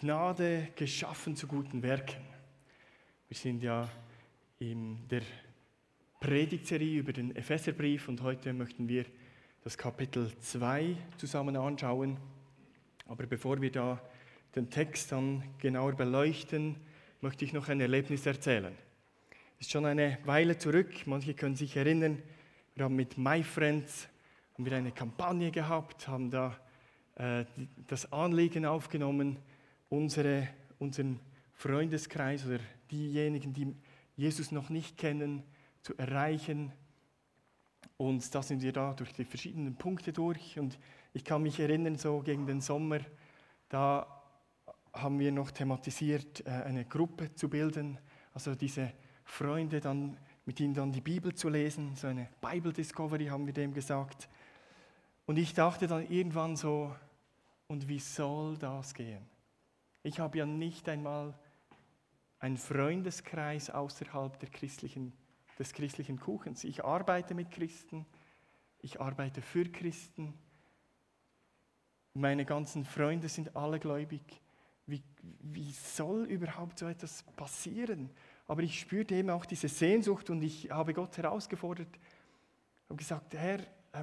Gnade geschaffen zu guten Werken. Wir sind ja in der Predigtserie über den Epheserbrief und heute möchten wir das Kapitel 2 zusammen anschauen. Aber bevor wir da den Text dann genauer beleuchten, möchte ich noch ein Erlebnis erzählen. Es ist schon eine Weile zurück, manche können sich erinnern, wir haben mit MyFriends eine Kampagne gehabt, haben da das Anliegen aufgenommen, unseren Freundeskreis oder diejenigen, die Jesus noch nicht kennen, zu erreichen. Und da sind wir da durch die verschiedenen Punkte durch. Und ich kann mich erinnern, so gegen den Sommer, da haben wir noch thematisiert, eine Gruppe zu bilden, also diese Freunde dann, mit ihnen dann die Bibel zu lesen, so eine Bible Discovery haben wir dem gesagt. Und ich dachte dann irgendwann so, und wie soll das gehen? Ich habe ja nicht einmal einen Freundeskreis außerhalb des christlichen Kuchens. Ich arbeite mit Christen, ich arbeite für Christen. Meine ganzen Freunde sind alle gläubig. Wie soll überhaupt so etwas passieren? Aber ich spürte eben auch diese Sehnsucht und ich habe Gott herausgefordert und gesagt, Herr,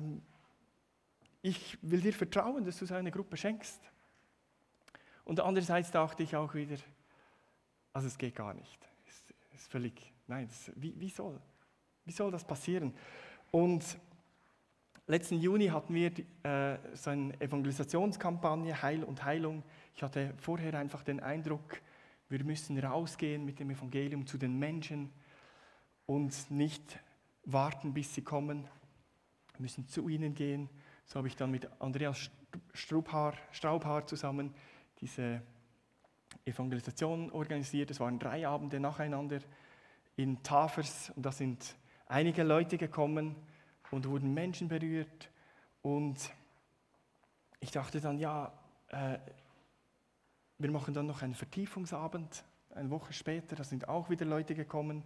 ich will dir vertrauen, dass du so eine Gruppe schenkst. Und andererseits dachte ich auch wieder, also es geht gar nicht. Es ist völlig, nein, wie soll das passieren? Und letzten Juni hatten wir so eine Evangelisationskampagne, Heil und Heilung. Ich hatte vorher einfach den Eindruck, wir müssen rausgehen mit dem Evangelium zu den Menschen und nicht warten, bis sie kommen. Wir müssen zu ihnen gehen. So habe ich dann mit Andreas Straubhaar zusammen diese Evangelisation organisiert. Es waren 3 Abende nacheinander in Tafers und da sind einige Leute gekommen und wurden Menschen berührt. Und ich dachte dann, wir machen dann noch einen Vertiefungsabend, eine Woche später, da sind auch wieder Leute gekommen.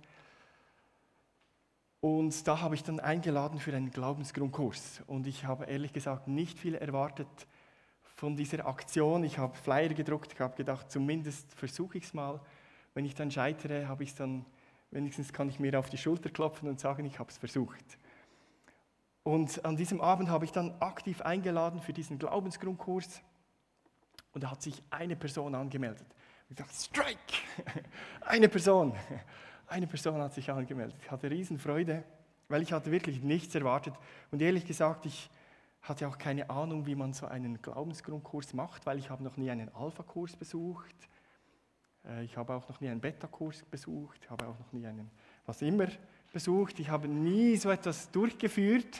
Und da habe ich dann eingeladen für einen Glaubensgrundkurs. Und ich habe ehrlich gesagt nicht viel erwartet von dieser Aktion. Ich habe Flyer gedruckt, ich habe gedacht, zumindest versuche ich es mal. Wenn ich dann scheitere, habe ich es dann, wenigstens kann ich mir auf die Schulter klopfen und sagen, ich habe es versucht. Und an diesem Abend habe ich dann aktiv eingeladen für diesen Glaubensgrundkurs. Und da hat sich eine Person angemeldet. Ich dachte, Strike! Eine Person hat sich angemeldet. Ich hatte Riesenfreude, weil ich hatte wirklich nichts erwartet. Und ehrlich gesagt, ich hatte auch keine Ahnung, wie man so einen Glaubensgrundkurs macht, weil ich habe noch nie einen Alpha-Kurs besucht. Ich habe auch noch nie einen Beta-Kurs besucht. Ich habe auch noch nie einen was immer besucht. Ich habe nie so etwas durchgeführt.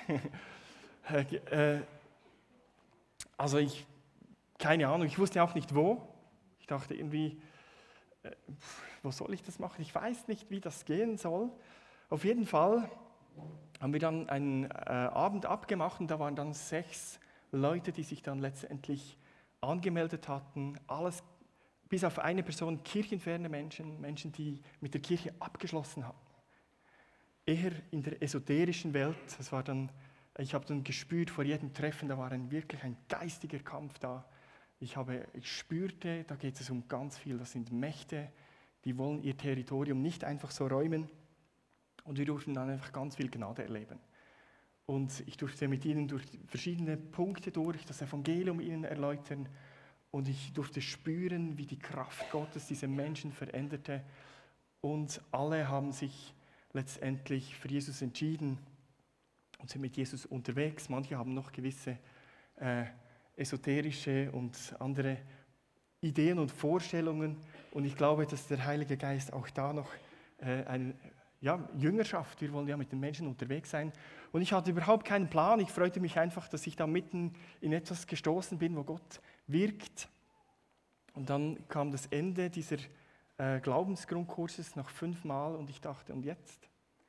Keine Ahnung, ich wusste auch nicht wo. Ich dachte irgendwie, wo soll ich das machen? Ich weiß nicht, wie das gehen soll. Auf jeden Fall haben wir dann einen Abend abgemacht und da waren dann 6 Leute, die sich dann letztendlich angemeldet hatten. Alles bis auf eine Person, kirchenferne Menschen, die mit der Kirche abgeschlossen hatten. Eher in der esoterischen Welt. Ich habe dann gespürt vor jedem Treffen, da war wirklich ein geistiger Kampf da. Ich spürte, da geht es um ganz viel. Das sind Mächte, die wollen ihr Territorium nicht einfach so räumen. Und wir durften dann einfach ganz viel Gnade erleben. Und ich durfte mit ihnen durch verschiedene Punkte durch das Evangelium ihnen erläutern. Und ich durfte spüren, wie die Kraft Gottes diese Menschen veränderte. Und alle haben sich letztendlich für Jesus entschieden und sind mit Jesus unterwegs. Manche haben noch gewisse esoterische und andere Ideen und Vorstellungen. Und ich glaube, dass der Heilige Geist auch da noch Jüngerschaft, wir wollen ja mit den Menschen unterwegs sein. Und ich hatte überhaupt keinen Plan. Ich freute mich einfach, dass ich da mitten in etwas gestoßen bin, wo Gott wirkt. Und dann kam das Ende dieser Glaubensgrundkurses nach 5 Mal und ich dachte, und jetzt?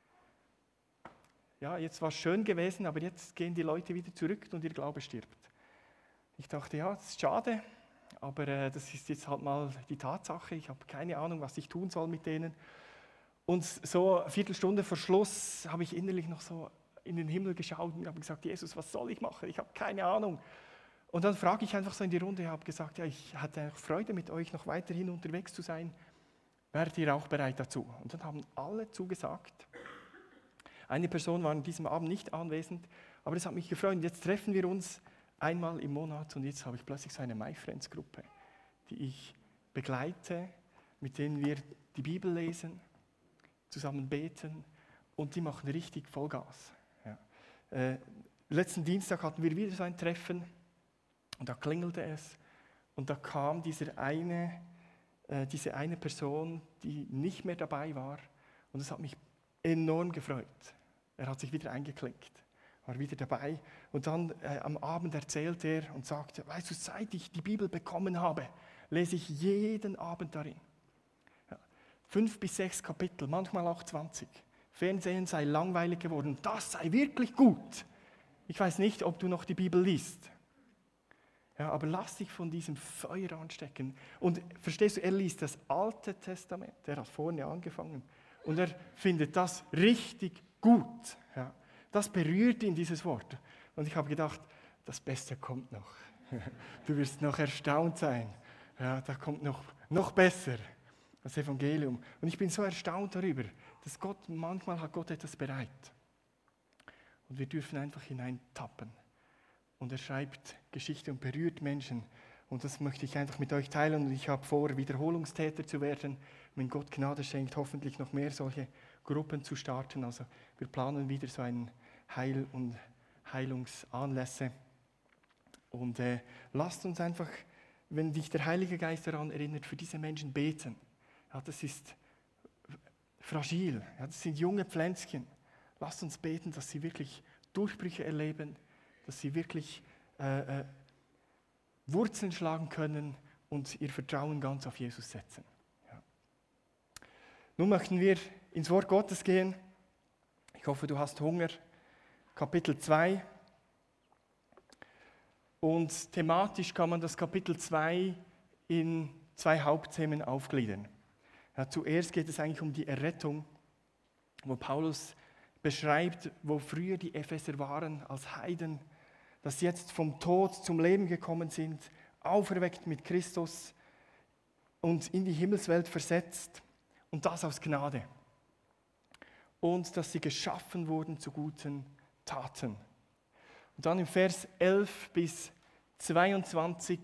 Ja, jetzt war es schön gewesen, aber jetzt gehen die Leute wieder zurück und ihr Glaube stirbt. Ich dachte, ja, das ist schade, aber das ist jetzt halt mal die Tatsache. Ich habe keine Ahnung, was ich tun soll mit denen. Und so eine Viertelstunde vor Schluss habe ich innerlich noch so in den Himmel geschaut und habe gesagt, Jesus, was soll ich machen? Ich habe keine Ahnung. Und dann frage ich einfach so in die Runde, ich habe gesagt, ja, ich hatte eigentlich Freude, mit euch noch weiterhin unterwegs zu sein. Wärt ihr auch bereit dazu? Und dann haben alle zugesagt. Eine Person war an diesem Abend nicht anwesend, aber das hat mich gefreut. Und jetzt treffen wir uns einmal im Monat und jetzt habe ich plötzlich so eine My Friends Gruppe, die ich begleite, mit denen wir die Bibel lesen, zusammen beten und die machen richtig Vollgas. Ja. Letzten Dienstag hatten wir wieder so ein Treffen und da klingelte es und da kam diese eine Person, die nicht mehr dabei war und das hat mich enorm gefreut. Er hat sich wieder eingeklinkt, war wieder dabei und dann am Abend erzählte er und sagte, weißt du, seit ich die Bibel bekommen habe, lese ich jeden Abend darin. 5 bis 6 Kapitel, manchmal auch 20. Fernsehen sei langweilig geworden, das sei wirklich gut. Ich weiß nicht, ob du noch die Bibel liest. Ja, aber lass dich von diesem Feuer anstecken. Und verstehst du, er liest das Alte Testament, er hat vorne angefangen. Und er findet das richtig gut. Ja, das berührt ihn, dieses Wort. Und ich habe gedacht, das Beste kommt noch. Du wirst noch erstaunt sein. Ja, da kommt noch besser. Das Evangelium. Und ich bin so erstaunt darüber, dass manchmal hat Gott etwas bereit. Und wir dürfen einfach hineintappen. Und er schreibt Geschichte und berührt Menschen. Und das möchte ich einfach mit euch teilen. Und ich habe vor, Wiederholungstäter zu werden. Wenn Gott Gnade schenkt, hoffentlich noch mehr solche Gruppen zu starten. Also wir planen wieder so einen Heil- und Heilungsanlässe. Und lasst uns einfach, wenn dich der Heilige Geist daran erinnert, für diese Menschen beten. Ja, das ist fragil, ja, das sind junge Pflänzchen. Lasst uns beten, dass sie wirklich Durchbrüche erleben, dass sie wirklich Wurzeln schlagen können und ihr Vertrauen ganz auf Jesus setzen. Ja. Nun möchten wir ins Wort Gottes gehen. Ich hoffe, du hast Hunger. Kapitel 2. Und thematisch kann man das Kapitel 2 in 2 Hauptthemen aufgliedern. Ja, zuerst geht es eigentlich um die Errettung, wo Paulus beschreibt, wo früher die Epheser waren als Heiden, dass sie jetzt vom Tod zum Leben gekommen sind, auferweckt mit Christus und in die Himmelswelt versetzt und das aus Gnade. Und dass sie geschaffen wurden zu guten Taten. Und dann im Vers 11 bis 22,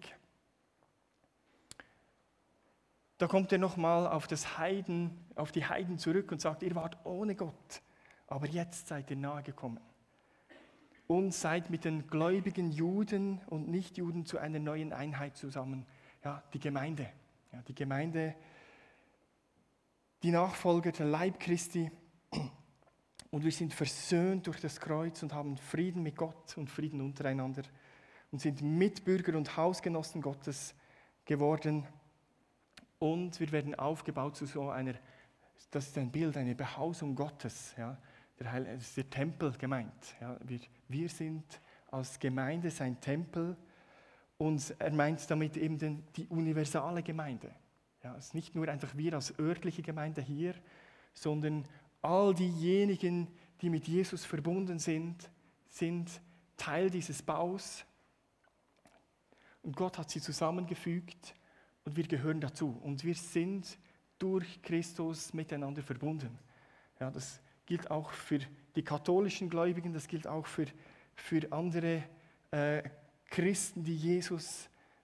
da kommt er nochmal auf die Heiden zurück und sagt, ihr wart ohne Gott, aber jetzt seid ihr nahe gekommen. Und seid mit den gläubigen Juden und Nichtjuden zu einer neuen Einheit zusammen. Ja, die Gemeinde. Ja, die Gemeinde, die Nachfolger der Leib Christi. Und wir sind versöhnt durch das Kreuz und haben Frieden mit Gott und Frieden untereinander. Und sind Mitbürger und Hausgenossen Gottes geworden. Und wir werden aufgebaut zu so einer, das ist ein Bild, eine Behausung Gottes. Ja. Das ist der Tempel gemeint. Ja. Wir sind als Gemeinde sein Tempel und er meint damit eben die universale Gemeinde. Ja, es ist nicht nur einfach wir als örtliche Gemeinde hier, sondern all diejenigen, die mit Jesus verbunden sind, sind Teil dieses Baus. Und Gott hat sie zusammengefügt und wir gehören dazu. Und wir sind durch Christus miteinander verbunden. Ja, das gilt auch für die katholischen Gläubigen, das gilt auch für andere Christen, die Jesus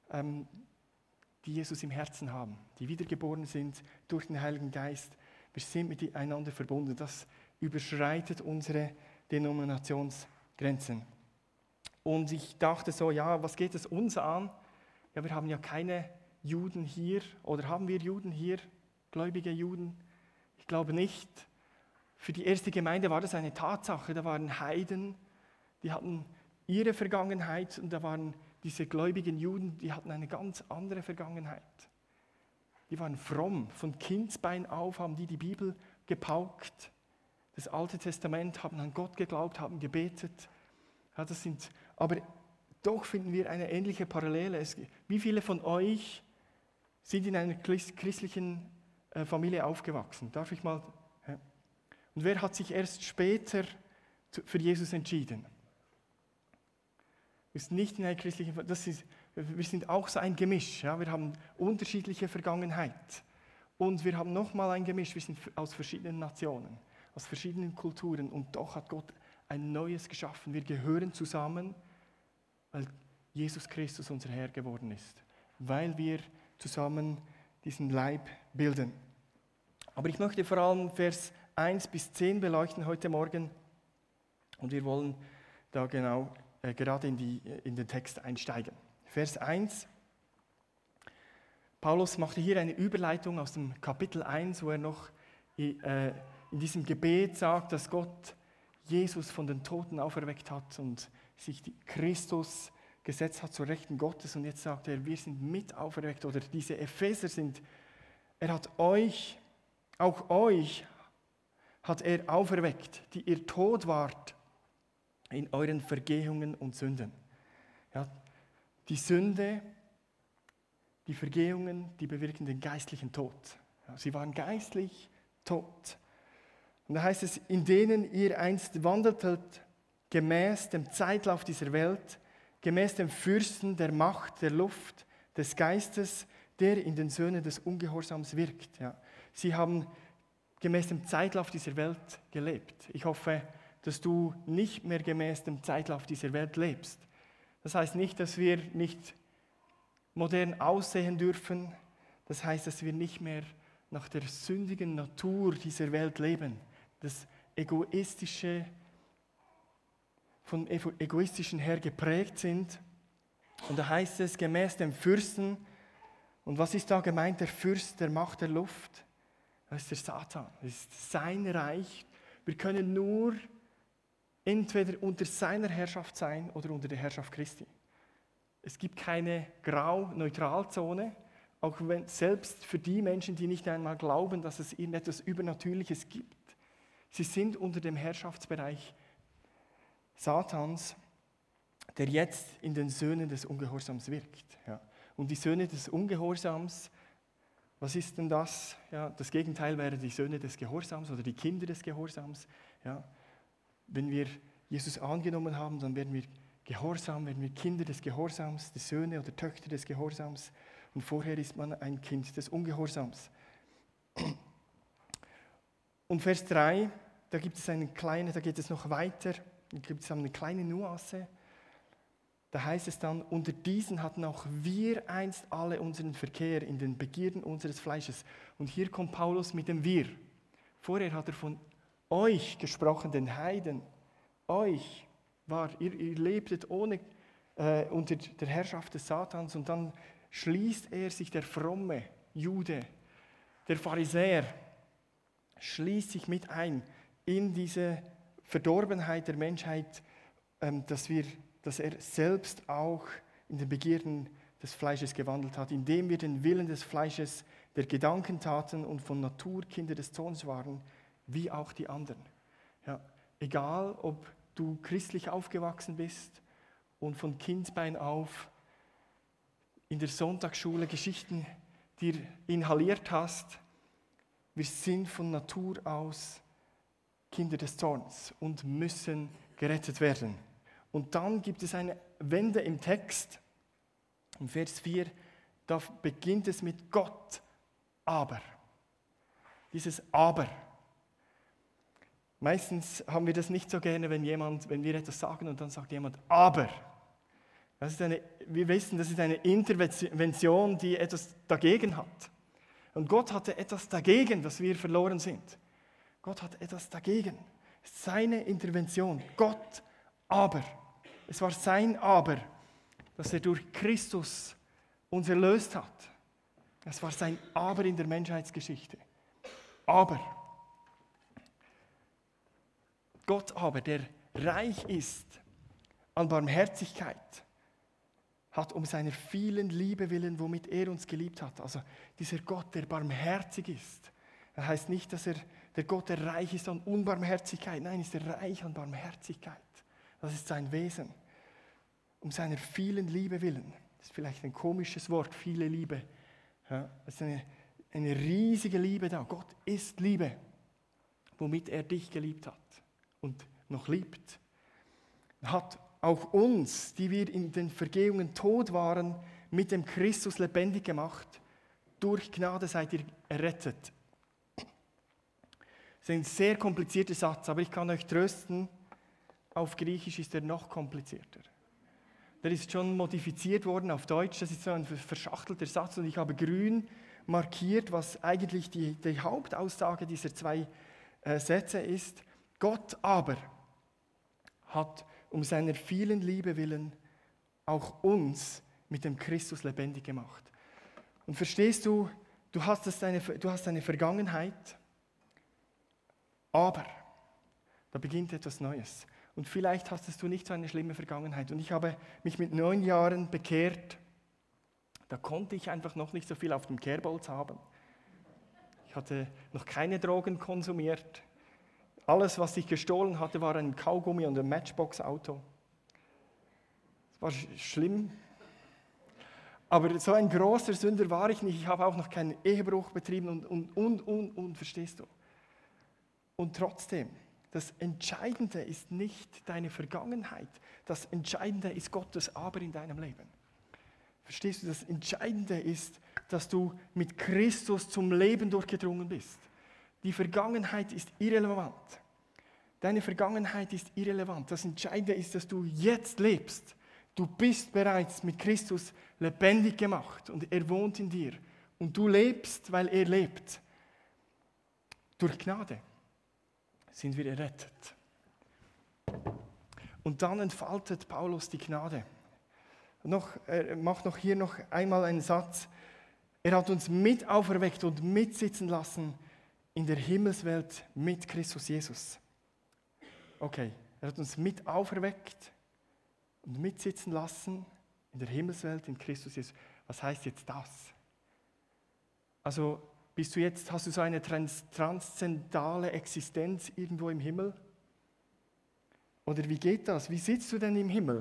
im Herzen haben, die wiedergeboren sind durch den Heiligen Geist. Wir sind miteinander verbunden. Das überschreitet unsere Denominationsgrenzen. Und ich dachte so, ja, was geht es uns an? Ja, wir haben ja keine Juden hier, oder haben wir Juden hier, gläubige Juden? Ich glaube nicht. Für die erste Gemeinde war das eine Tatsache. Da waren Heiden, die hatten ihre Vergangenheit und da waren diese gläubigen Juden, die hatten eine ganz andere Vergangenheit. Die waren fromm, von Kindsbein auf haben die Bibel gepaukt. Das Alte Testament, haben an Gott geglaubt, haben gebetet. Ja, aber doch finden wir eine ähnliche Parallele. Wie viele von euch sind in einer christlichen Familie aufgewachsen? Darf ich mal? Ja. Und wer hat sich erst später für Jesus entschieden? Du bist nicht in einer christlichen Familie. Wir sind auch so ein Gemisch. Ja? Wir haben unterschiedliche Vergangenheit. Und wir haben nochmal ein Gemisch. Wir sind aus verschiedenen Nationen, aus verschiedenen Kulturen. Und doch hat Gott ein Neues geschaffen. Wir gehören zusammen, weil Jesus Christus unser Herr geworden ist. Weil wir zusammen diesen Leib bilden. Aber ich möchte vor allem Vers 1 bis 10 beleuchten heute Morgen. Und wir wollen da genau gerade in den Text einsteigen. Vers 1. Paulus machte hier eine Überleitung aus dem Kapitel 1, wo er noch in diesem Gebet sagt, dass Gott Jesus von den Toten auferweckt hat und sich Christus gesetzt hat zur Rechten Gottes. Und jetzt sagt er, wir sind mit auferweckt. Oder diese Epheser er hat euch, auch euch hat er auferweckt, die ihr tot wart in euren Vergehungen und Sünden. Ja, die Sünde, die Vergehungen, die bewirken den geistlichen Tod. Ja, sie waren geistlich tot. Und da heißt es, in denen ihr einst wandeltet, gemäß dem Zeitlauf dieser Welt, gemäß dem Fürsten der Macht, der Luft, des Geistes, der in den Söhnen des Ungehorsams wirkt. Ja, sie haben gemäß dem Zeitlauf dieser Welt gelebt. Ich hoffe, dass du nicht mehr gemäß dem Zeitlauf dieser Welt lebst. Das heißt nicht, dass wir nicht modern aussehen dürfen. Das heißt, dass wir nicht mehr nach der sündigen Natur dieser Welt leben. Das Egoistische, von Egoistischen her geprägt sind. Und da heißt es, gemäß dem Fürsten. Und was ist da gemeint? Der Fürst der Macht der Luft. Das ist der Satan. Das ist sein Reich. Wir können nur entweder unter seiner Herrschaft sein oder unter der Herrschaft Christi. Es gibt keine Grau-Neutralzone, auch wenn selbst für die Menschen, die nicht einmal glauben, dass es irgendetwas Übernatürliches gibt. Sie sind unter dem Herrschaftsbereich Satans, der jetzt in den Söhnen des Ungehorsams wirkt. Ja. Und die Söhne des Ungehorsams, was ist denn das? Ja, das Gegenteil wäre die Söhne des Gehorsams oder die Kinder des Gehorsams. Ja. Wenn wir Jesus angenommen haben, dann werden wir Gehorsam, werden wir Kinder des Gehorsams, die Söhne oder Töchter des Gehorsams. Und vorher ist man ein Kind des Ungehorsams. Und Vers 3, da geht es noch weiter, da gibt es eine kleine Nuance. Da heißt es dann, unter diesen hatten auch wir einst alle unseren Verkehr in den Begierden unseres Fleisches. Und hier kommt Paulus mit dem Wir. Vorher hat er von euch gesprochen, den Heiden. Euch ihr lebtet unter der Herrschaft des Satans, und dann schließt er sich, der fromme Jude, der Pharisäer, schließt sich mit ein in diese Verdorbenheit der Menschheit, dass er selbst auch in den Begierden des Fleisches gewandelt hat, indem wir den Willen des Fleisches, der Gedanken taten und von Natur Kinder des Zorns waren, wie auch die anderen. Ja, egal, ob du christlich aufgewachsen bist und von Kindesbein auf in der Sonntagsschule Geschichten dir inhaliert hast, wir sind von Natur aus Kinder des Zorns und müssen gerettet werden. Und dann gibt es eine Wende im Text, im Vers 4, da beginnt es mit Gott, aber. Dieses Aber. Meistens haben wir das nicht so gerne, wenn wir etwas sagen und dann sagt jemand, aber. Wir wissen, das ist eine Intervention, die etwas dagegen hat. Und Gott hatte etwas dagegen, dass wir verloren sind. Gott hat etwas dagegen. Seine Intervention. Gott, aber. Es war sein Aber, dass er durch Christus uns erlöst hat. Es war sein Aber in der Menschheitsgeschichte. Aber. Gott aber, der reich ist an Barmherzigkeit, hat um seiner vielen Liebe willen, womit er uns geliebt hat. Also dieser Gott, der barmherzig ist. Das heißt nicht, dass er der Gott, der reich ist an Unbarmherzigkeit. Nein, ist er reich an Barmherzigkeit. Das ist sein Wesen. Um seiner vielen Liebe willen. Das ist vielleicht ein komisches Wort, viele Liebe. Ja, es ist eine riesige Liebe da. Gott ist Liebe, womit er dich geliebt hat und noch liebt. Hat auch uns, die wir in den Vergehungen tot waren, mit dem Christus lebendig gemacht. Durch Gnade seid ihr errettet. Das ist ein sehr komplizierter Satz, aber ich kann euch trösten, auf Griechisch ist er noch komplizierter. Der ist schon modifiziert worden auf Deutsch, das ist so ein verschachtelter Satz und ich habe grün markiert, was eigentlich die Hauptaussage dieser zwei Sätze ist. Gott aber hat um seiner vielen Liebe willen auch uns mit dem Christus lebendig gemacht. Und verstehst du, du hast eine Vergangenheit, aber da beginnt etwas Neues. Und vielleicht hattest du nicht so eine schlimme Vergangenheit. Und ich habe mich mit 9 Jahren bekehrt. Da konnte ich einfach noch nicht so viel auf dem Kehrbolz haben. Ich hatte noch keine Drogen konsumiert. Alles, was ich gestohlen hatte, war ein Kaugummi und ein Matchbox-Auto. Das war schlimm. Aber so ein großer Sünder war ich nicht. Ich habe auch noch keinen Ehebruch betrieben und verstehst du? Und trotzdem, das Entscheidende ist nicht deine Vergangenheit. Das Entscheidende ist Gottes Aber in deinem Leben. Verstehst du? Das Entscheidende ist, dass du mit Christus zum Leben durchgedrungen bist. Die Vergangenheit ist irrelevant. Deine Vergangenheit ist irrelevant. Das Entscheidende ist, dass du jetzt lebst. Du bist bereits mit Christus lebendig gemacht und er wohnt in dir. Und du lebst, weil er lebt. Durch Gnade sind wir errettet. Und dann entfaltet Paulus die Gnade. Er macht noch hier noch einmal einen Satz. Er hat uns mit auferweckt und mitsitzen lassen in der Himmelswelt mit Christus Jesus. Okay, er hat uns mit auferweckt und mitsitzen lassen in der Himmelswelt in Christus Jesus. Was heißt jetzt das? Also hast du so eine transzendentale Existenz irgendwo im Himmel? Oder wie geht das? Wie sitzt du denn im Himmel?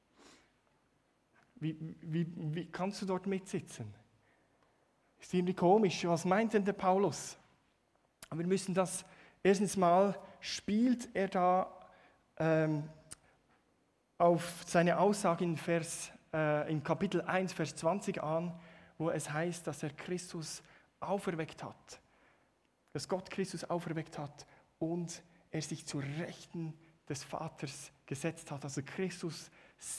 Wie kannst du dort mitsitzen? Ist irgendwie komisch. Was meint denn der Paulus? Aber wir müssen das, erstens mal spielt er da auf seine Aussage in Kapitel 1, Vers 20 an, wo es heißt, dass er Christus auferweckt hat. Dass Gott Christus auferweckt hat und er sich zur Rechten des Vaters gesetzt hat. Also Christus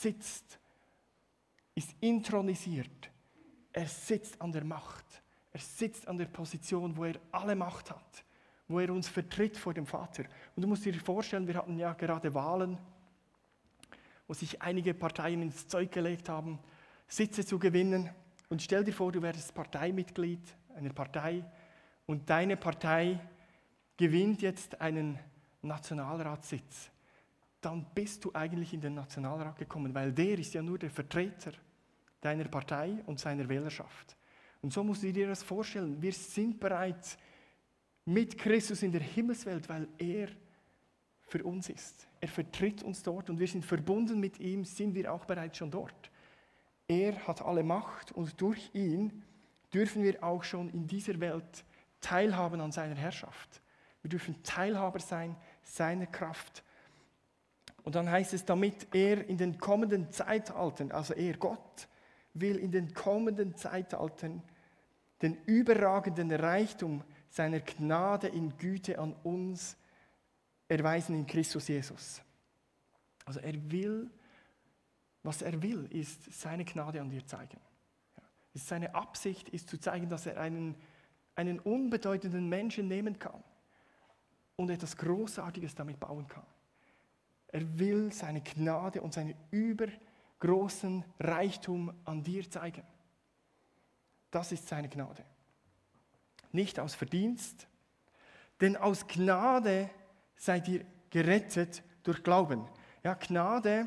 ist intronisiert. Er sitzt an der Macht. Er sitzt an der Position, wo er alle Macht hat. Wo er uns vertritt vor dem Vater. Und du musst dir vorstellen, wir hatten ja gerade Wahlen, wo sich einige Parteien ins Zeug gelegt haben, Sitze zu gewinnen. Und stell dir vor, du wärst Parteimitglied einer Partei und deine Partei gewinnt jetzt einen Nationalratssitz. Dann bist du eigentlich in den Nationalrat gekommen, weil der ist ja nur der Vertreter deiner Partei und seiner Wählerschaft. Und so musst du dir das vorstellen. Wir sind bereits mit Christus in der Himmelswelt, weil er für uns ist. Er vertritt uns dort und wir sind verbunden mit ihm, sind wir auch bereits schon dort. Er hat alle Macht und durch ihn dürfen wir auch schon in dieser Welt teilhaben an seiner Herrschaft. Wir dürfen Teilhaber sein seiner Kraft. Und dann heißt es, damit er in den kommenden Zeitaltern, also Gott, will in den kommenden Zeitaltern den überragenden Reichtum seiner Gnade in Güte an uns erweisen in Christus Jesus. Also was er will, ist seine Gnade an dir zeigen. Seine Absicht ist zu zeigen, dass er einen unbedeutenden Menschen nehmen kann und etwas Großartiges damit bauen kann. Er will seine Gnade und seinen übergroßen Reichtum an dir zeigen. Das ist seine Gnade. Nicht aus Verdienst, denn aus Gnade seid ihr gerettet durch Glauben. Ja, Gnade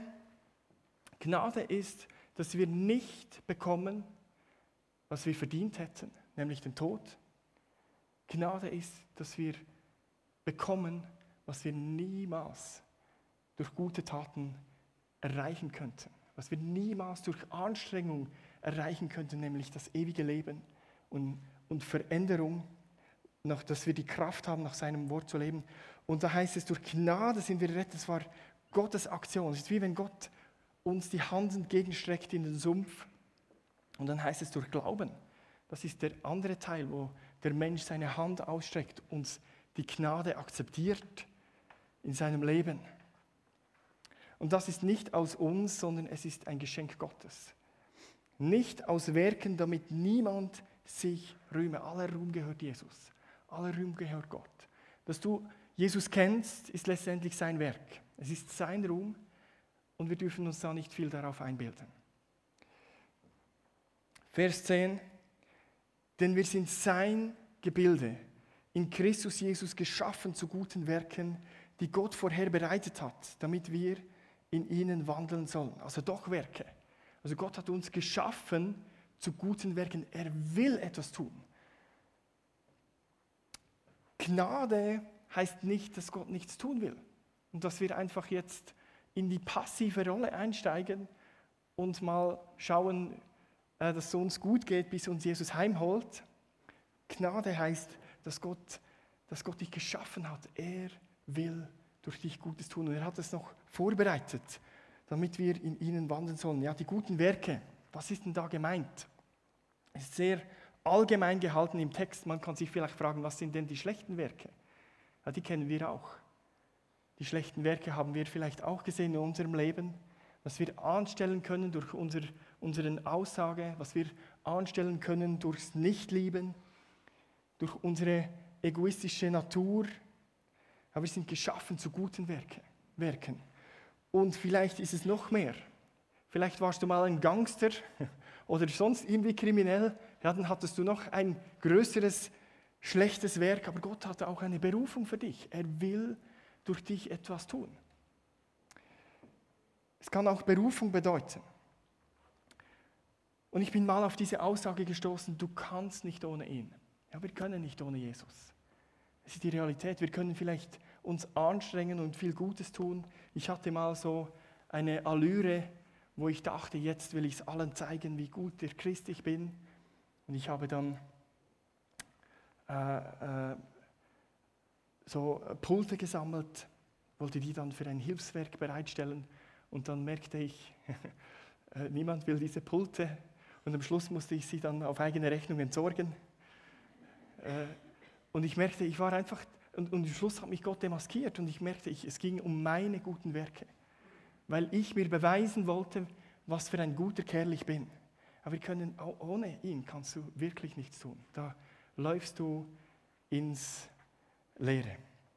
ist, dass wir nicht bekommen, was wir verdient hätten, nämlich den Tod. Gnade ist, dass wir bekommen, was wir niemals durch gute Taten erreichen könnten. Was wir niemals durch Anstrengung erreichen könnten, nämlich das ewige Leben und Veränderung, dass wir die Kraft haben, nach seinem Wort zu leben. Und da heißt es, durch Gnade sind wir gerettet. Das war Gottes Aktion. Es ist wie wenn Gott uns die Hand entgegenstreckt in den Sumpf. Und dann heißt es durch Glauben. Das ist der andere Teil, wo der Mensch seine Hand ausstreckt, uns die Gnade akzeptiert in seinem Leben. Und das ist nicht aus uns, sondern es ist ein Geschenk Gottes. Nicht aus Werken, damit niemand sich rühme. Aller Ruhm gehört Jesus. Aller Ruhm gehört Gott. Dass du Jesus kennst, ist letztendlich sein Werk. Es ist sein Ruhm und wir dürfen uns da nicht viel darauf einbilden. Vers 10. Denn wir sind sein Gebilde, in Christus Jesus geschaffen zu guten Werken, die Gott vorher bereitet hat, damit wir in ihnen wandeln sollen. Also doch Werke. Also Gott hat uns geschaffen zu guten Werken. Er will etwas tun. Gnade heißt nicht, dass Gott nichts tun will. Und dass wir einfach jetzt in die passive Rolle einsteigen und mal schauen, dass es uns gut geht, bis uns Jesus heimholt. Gnade heißt, dass Gott dich geschaffen hat. Er will durch dich Gutes tun. Und er hat es noch vorbereitet, damit wir in ihnen wandeln sollen. Ja, die guten Werke, was ist denn da gemeint? Es ist sehr allgemein gehalten im Text. Man kann sich vielleicht fragen, was sind denn die schlechten Werke? Ja, die kennen wir auch. Die schlechten Werke haben wir vielleicht auch gesehen in unserem Leben, was wir anstellen können durch unsere Aussage, was wir anstellen können durchs Nichtlieben, durch unsere egoistische Natur. Aber wir sind geschaffen zu guten Werken. Und vielleicht ist es noch mehr. Vielleicht warst du mal ein Gangster oder sonst irgendwie kriminell. Ja, dann hattest du noch ein größeres, schlechtes Werk. Aber Gott hatte auch eine Berufung für dich. Er will durch dich etwas tun. Es kann auch Berufung bedeuten. Und ich bin mal auf diese Aussage gestoßen, du kannst nicht ohne ihn. Ja, wir können nicht ohne Jesus. Das ist die Realität. Wir können vielleicht uns anstrengen und viel Gutes tun. Ich hatte mal so eine Allüre, wo ich dachte, jetzt will ich es allen zeigen, wie gut der Christ ich bin. Und ich habe dann so Pulte gesammelt, wollte die dann für ein Hilfswerk bereitstellen. Und dann merkte ich, niemand will diese Pulte. Und am Schluss musste ich sie dann auf eigene Rechnung entsorgen. Und ich merkte, ich war einfach, und am Schluss hat mich Gott demaskiert. Und ich merkte, es ging um meine guten Werke. Weil ich mir beweisen wollte, was für ein guter Kerl ich bin. Aber ohne ihn kannst du wirklich nichts tun. Da läufst du ins Leere.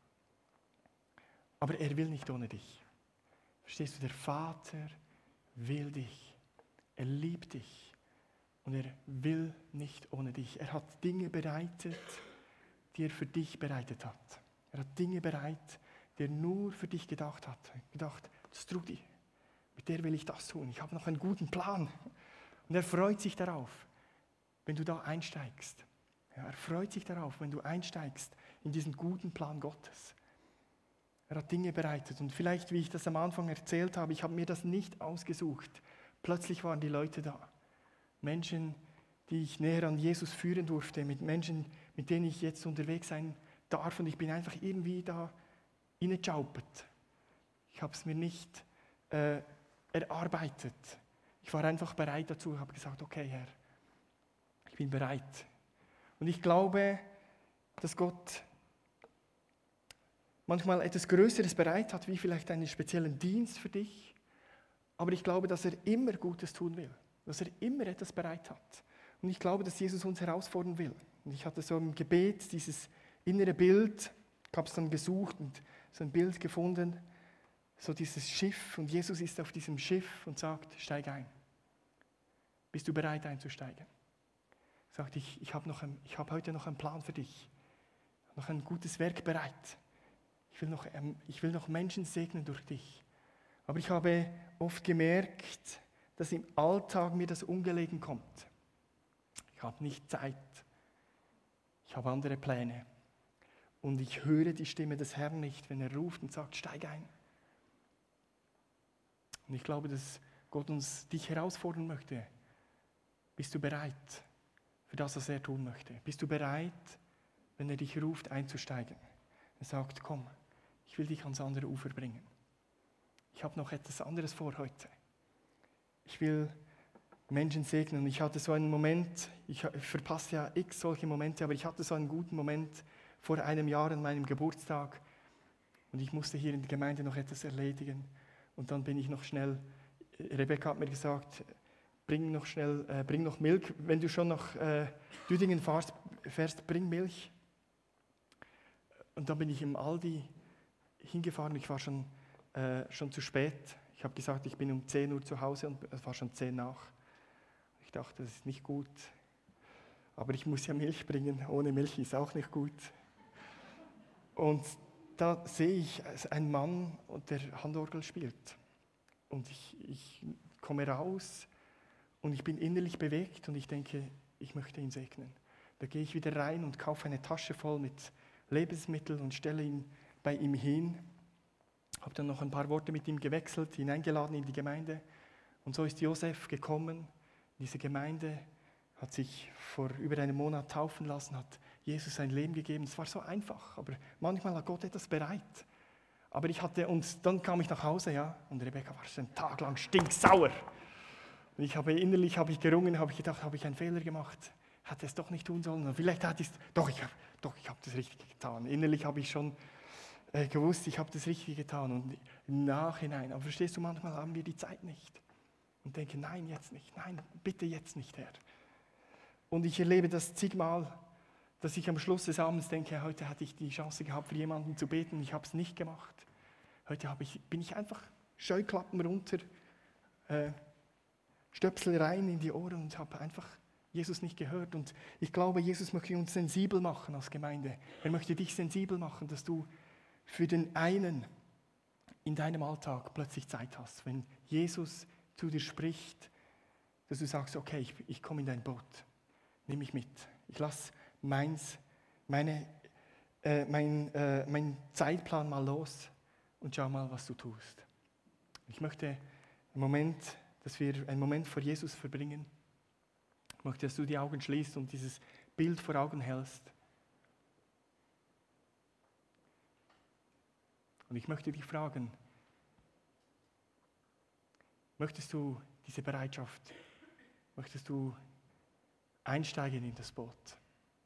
Aber er will nicht ohne dich. Verstehst du, der Vater will dich. Er liebt dich. Und er will nicht ohne dich. Er hat Dinge bereitet, die er für dich bereitet hat. Er hat Dinge bereit, die er nur für dich gedacht hat. Er hat gedacht, das ist Trudi, mit der will ich das tun. Ich habe noch einen guten Plan. Und er freut sich darauf, wenn du da einsteigst. Ja, er freut sich darauf, wenn du einsteigst in diesen guten Plan Gottes. Er hat Dinge bereitet. Und vielleicht, wie ich das am Anfang erzählt habe, ich habe mir das nicht ausgesucht. Plötzlich waren die Leute da. Menschen, die ich näher an Jesus führen durfte, mit Menschen, mit denen ich jetzt unterwegs sein darf. Und ich bin einfach irgendwie da reingeschaupert. Ich habe es mir nicht erarbeitet. Ich war einfach bereit dazu. Ich habe gesagt, okay, Herr, ich bin bereit. Und ich glaube, dass Gott manchmal etwas Größeres bereit hat, wie vielleicht einen speziellen Dienst für dich. Aber ich glaube, dass er immer Gutes tun will. Dass er immer etwas bereit hat. Und ich glaube, dass Jesus uns herausfordern will. Und ich hatte so im Gebet dieses innere Bild, ich habe es dann gesucht und so ein Bild gefunden, so dieses Schiff. Und Jesus ist auf diesem Schiff und sagt, steig ein. Bist du bereit einzusteigen? Sagt, ich habe heute noch einen Plan für dich. Noch ein gutes Werk bereit. Ich will noch Menschen segnen durch dich. Aber ich habe oft gemerkt, dass im Alltag mir das ungelegen kommt. Ich habe nicht Zeit. Ich habe andere Pläne. Und ich höre die Stimme des Herrn nicht, wenn er ruft und sagt, steig ein. Und ich glaube, dass Gott dich herausfordern möchte. Bist du bereit für das, was er tun möchte? Bist du bereit, wenn er dich ruft, einzusteigen? Er sagt, komm, ich will dich ans andere Ufer bringen. Ich habe noch etwas anderes vor heute. Ich will Menschen segnen. Und ich hatte so einen Moment, ich verpasse ja x solche Momente, aber ich hatte so einen guten Moment vor einem Jahr an meinem Geburtstag und ich musste hier in der Gemeinde noch etwas erledigen. Und dann bin ich noch schnell, Rebecca hat mir gesagt, bring noch Milch, wenn du schon nach Düdingen fährst, bring Milch. Und dann bin ich im Aldi hingefahren, ich war schon zu spät. Ich habe gesagt, ich bin um 10 Uhr zu Hause und es war schon 10 nach. Ich dachte, das ist nicht gut. Aber ich muss ja Milch bringen, ohne Milch ist auch nicht gut. Und da sehe ich einen Mann, der Handorgel spielt. Und ich komme raus und ich bin innerlich bewegt und ich denke, ich möchte ihn segnen. Da gehe ich wieder rein und kaufe eine Tasche voll mit Lebensmitteln und stelle ihn bei ihm hin. Habe dann noch ein paar Worte mit ihm gewechselt, ihn eingeladen in die Gemeinde. Und so ist Josef gekommen. Diese Gemeinde hat sich vor über einem Monat taufen lassen, hat Jesus sein Leben gegeben. Es war so einfach, aber manchmal hat Gott etwas bereit. Aber und dann kam ich nach Hause, ja, und Rebecca war schon einen Tag lang stinksauer. Und innerlich habe ich gerungen, habe ich gedacht, habe ich einen Fehler gemacht? Hatte es doch nicht tun sollen? Und vielleicht hatte ich es, ich habe das Richtige getan. Innerlich habe ich schon gewusst, ich habe das Richtige getan. Und im Nachhinein, aber verstehst du, manchmal haben wir die Zeit nicht. Und denken, nein, jetzt nicht, nein, bitte jetzt nicht, Herr. Und ich erlebe das zigmal, dass ich am Schluss des Abends denke, heute hatte ich die Chance gehabt, für jemanden zu beten, ich habe es nicht gemacht. Heute bin ich einfach Scheuklappen runter, Stöpsel rein in die Ohren und habe einfach Jesus nicht gehört. Und ich glaube, Jesus möchte uns sensibel machen als Gemeinde. Er möchte dich sensibel machen, dass du für den einen in deinem Alltag plötzlich Zeit hast. Wenn Jesus zu dir spricht, dass du sagst, okay, ich komme in dein Boot, nimm mich mit. Ich lasse meinen Zeitplan mal los und schau mal, was du tust. Ich möchte dass wir einen Moment vor Jesus verbringen. Ich möchte, dass du die Augen schließt und dieses Bild vor Augen hältst. Und ich möchte dich fragen, möchtest du diese Bereitschaft, möchtest du einsteigen in das Boot?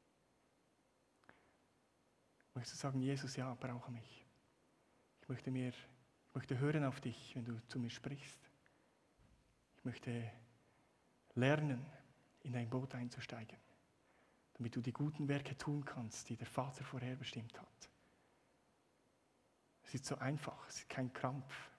Möchtest du sagen, Jesus, ja, brauche mich. Ich möchte hören auf dich, wenn du zu mir sprichst. Ich möchte lernen, in ein Boot einzusteigen, damit du die guten Werke tun kannst, die der Vater vorherbestimmt hat. Es ist so einfach, es ist kein Krampf.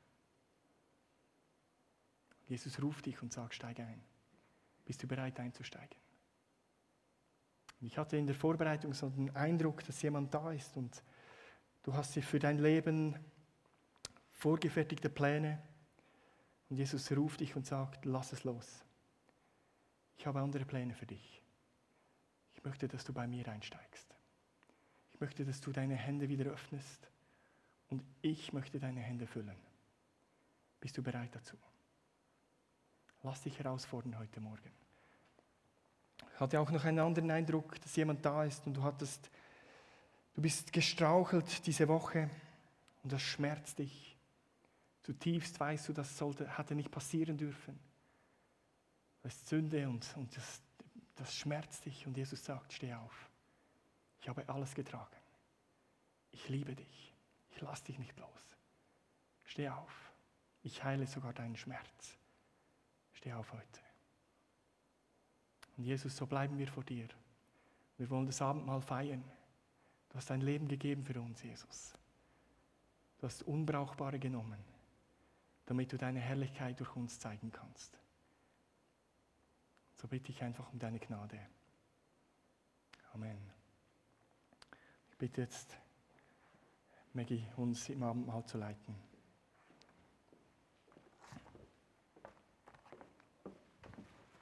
Jesus ruft dich und sagt, steige ein. Bist du bereit einzusteigen? Und ich hatte in der Vorbereitung so den Eindruck, dass jemand da ist und du hast dir für dein Leben vorgefertigte Pläne und Jesus ruft dich und sagt, lass es los. Ich habe andere Pläne für dich. Ich möchte, dass du bei mir einsteigst. Ich möchte, dass du deine Hände wieder öffnest und ich möchte deine Hände füllen. Bist du bereit dazu? Lass dich herausfordern heute Morgen. Ich hatte auch noch einen anderen Eindruck, dass jemand da ist und du bist gestrauchelt diese Woche und das schmerzt dich. Zutiefst weißt du, das hatte nicht passieren dürfen. Das ist Sünde und das schmerzt dich und Jesus sagt, steh auf. Ich habe alles getragen. Ich liebe dich. Ich lasse dich nicht los. Steh auf. Ich heile sogar deinen Schmerz. Steh auf heute. Und Jesus, so bleiben wir vor dir. Wir wollen das Abendmahl feiern. Du hast dein Leben gegeben für uns, Jesus. Du hast Unbrauchbare genommen, damit du deine Herrlichkeit durch uns zeigen kannst. So bitte ich einfach um deine Gnade. Amen. Ich bitte jetzt Maggie, uns im Abendmahl zu leiten.